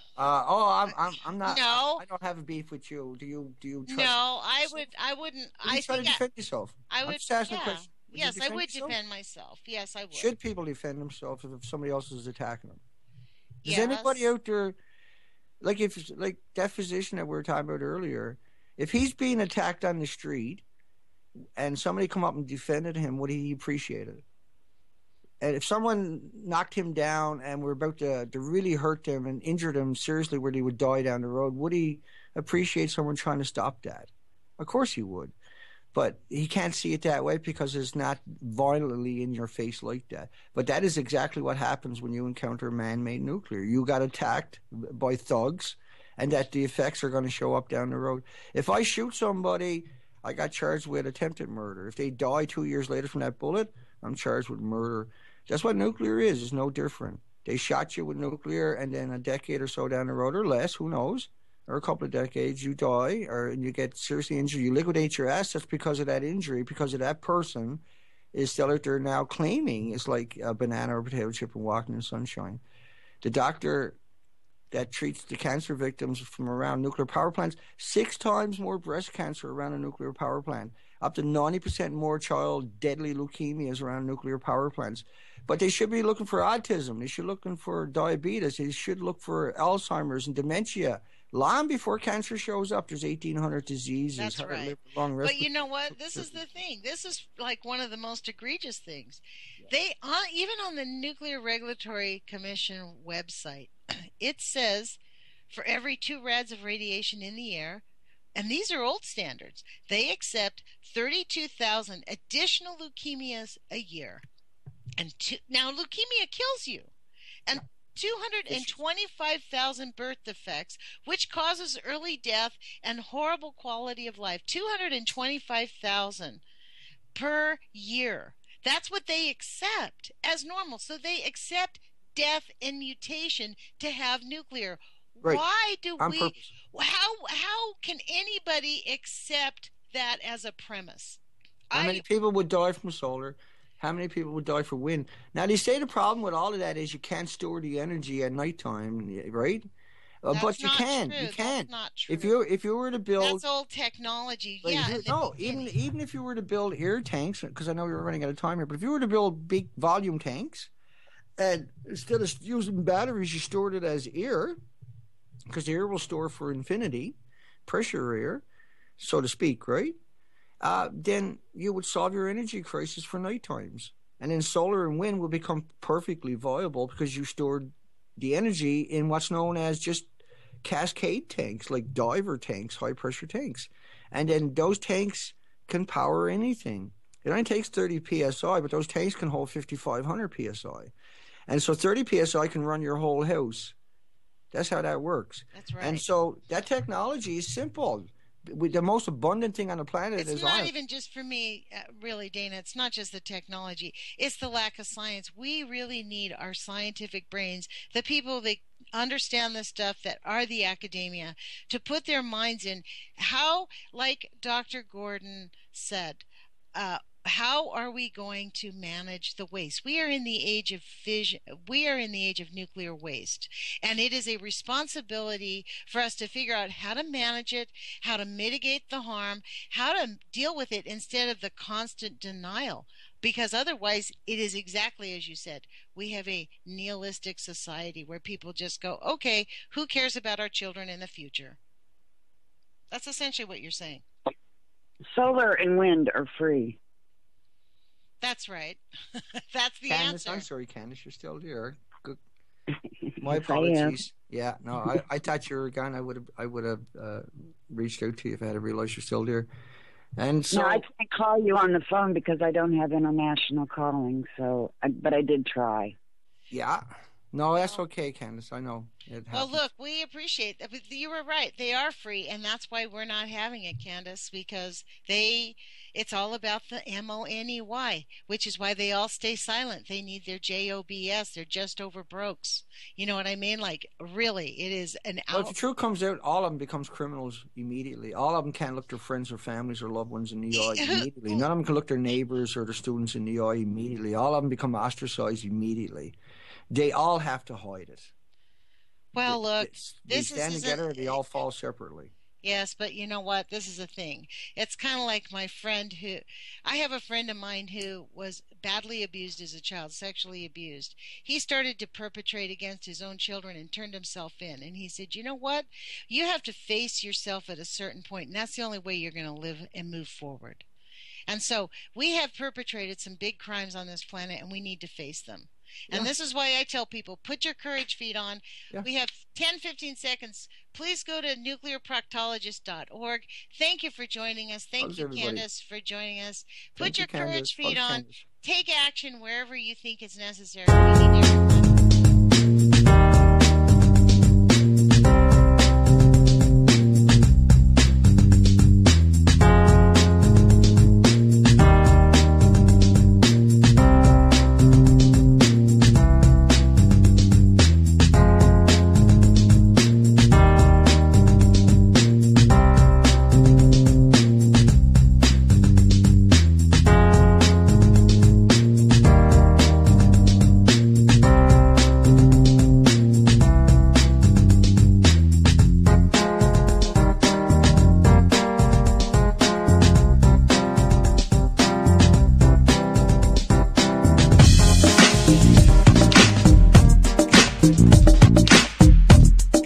I'm not. No, I don't have a beef with you. Do you trust? No, I wouldn't. I try to defend yourself. I would. Yeah. Yes, I would defend myself. Yes, I would. Should people defend themselves if somebody else is attacking them? Is Yes. anybody out there, like that physician that we were talking about earlier, if he's being attacked on the street and somebody come up and defended him, would he appreciate it? And if someone knocked him down and were about to really hurt them and injure them seriously where they would die down the road, would he appreciate someone trying to stop that? Of course he would. But he can't see it that way because it's not violently in your face like that. But that is exactly what happens when you encounter man-made nuclear. You got attacked by thugs, and that the effects are going to show up down the road. If I shoot somebody, I got charged with attempted murder. If they die 2 years later from that bullet, I'm charged with murder. That's what nuclear is. It's no different. They shot you with nuclear, and then a decade or so down the road, or less, who knows, or a couple of decades, you die, or you get seriously injured. You liquidate your assets because of that injury, because of that person is still out there now claiming it's like a banana or a potato chip and walking in the sunshine. The doctor that treats the cancer victims from around nuclear power plants, 6 times more breast cancer around a nuclear power plant, up to 90% more child deadly leukemias around nuclear power plants. But they should be looking for autism. They should be looking for diabetes. They should look for Alzheimer's and dementia. Long before cancer shows up, there's 1,800 diseases. That's heart, right. liver, lung, but you know what? This is the thing. This is like one of the most egregious things. They even on the Nuclear Regulatory Commission website, it says for every 2 rads of radiation in the air, and these are old standards, they accept 32,000 additional leukemias a year. And now leukemia kills you. And 225,000 birth defects, which causes early death and horrible quality of life. 225,000 per year. That's what they accept as normal. So they accept death and mutation to have nuclear. Right. Why do On we? purpose. How can anybody accept that as a premise? How many people would die from solar? How many people would die for wind? Now, they say the problem with all of that is you can't store the energy at nighttime, right? But you can. True. You can. That's not true. If you were to build, that's old technology. But Yeah. even if you were to build air tanks, because I know you're running out of time here, but if you were to build big volume tanks, and instead of using batteries, you stored it as air, because the air will store for infinity, pressure air, so to speak, right? Then you would solve your energy crisis for night times. And then solar and wind will become perfectly viable because you stored the energy in what's known as just cascade tanks, like diver tanks, high pressure tanks. And then those tanks can power anything. It only takes 30 psi, but those tanks can hold 5,500 psi. And so 30 psi can run your whole house. That's how that works. That's right. And so that technology is simple. The most abundant thing on the planet is it's not iron. even just for me, really, Dana. It's not just the technology. It's the lack of science. We really need our scientific brains, the people that understand this stuff, that are the academia, to put their minds in how, like Dr. Gordon said, how are we going to manage the waste? We are in the age of fission. We are in the age of nuclear waste. And it is a responsibility for us to figure out how to manage it, how to mitigate the harm, how to deal with it instead of the constant denial. Because otherwise, it is exactly as you said. We have a nihilistic society where people just go, okay, who cares about our children in the future? That's essentially what you're saying. Solar and wind are free. That's right. That's the Candace, answer. I'm sorry, Candace, you're still there. Good. My Yes, apologies. Yeah, no, I thought you were gone. I would have reached out to you if I had realized you're still there. And so No, I can't call you on the phone because I don't have international calling. But I did try. yeah, no, that's okay, Candace. I know it happens. Well, look, we appreciate that. But you were right. They are free, and that's why we're not having it, Candace, because it's all about the MONEY, which is why they all stay silent. They need their JOBS. They're just over brokes. You know what I mean? Like, really, it is an Well, if the truth comes out, all of them becomes criminals immediately. All of them can't look their friends or families or loved ones in the eye immediately. None of them can look their neighbors or their students in the eye immediately. All of them become ostracized immediately. They all have to hide it. Well, look, They stand together, they all fall separately. Yes, but you know what? This is the thing. It's kind of like my friend I have a friend of mine who was badly abused as a child, sexually abused. He started to perpetrate against his own children and turned himself in. And he said, you know what? You have to face yourself at a certain point, and that's the only way you're going to live and move forward. And so we have perpetrated some big crimes on this planet, and we need to face them. And this is why I tell people, put your courage feet on. Yeah. We have 10-15 seconds. Please go to nuclearproctologist.org. Thank you for joining us. Thank you, everybody. Candace, for joining us. Thank Put you, your courage Candace. feet Hugs, on. Candace. Take action wherever you think is necessary. We need everyone.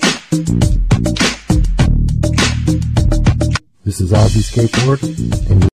This is Ozzy Skateboard, and